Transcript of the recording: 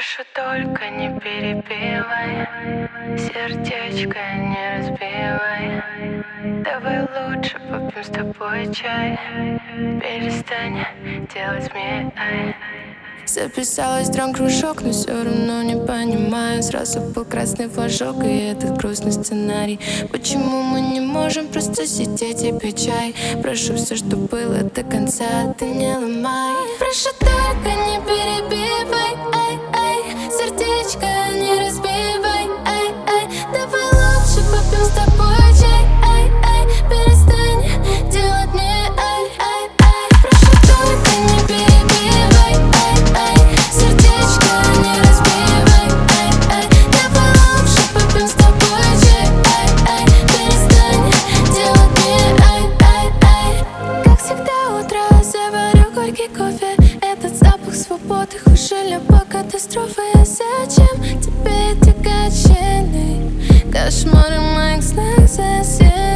Прошу, только не перебивай, сердечко не разбивай. Давай лучше попьем с тобой чай, перестань делать мне ай. Записалась в драм-кружок, но все равно не понимаю. Сразу был красный флажок и этот грустный сценарий. Почему мы не можем просто сидеть и пить чай? Прошу, все, что было до конца, ты не ломай. Прошу, только не перебивай, ай, ай, сердечко не разбивай, ай, ай. Давай лучше попьем с тобой чай, ай, ай, перестань делать мне ай, ай, ай. Прошу, только не перебивай, ай, ай, сердечко не разбивай, ай, ай. Давай лучше попьем с тобой чай, ай, ай, перестань делать мне ай, ай, ай. Как всегда утро заварю горький кофе. Этот запах свободы хуже любой катастрофы. А зачем тебе эти качели? Кошмары моих снах за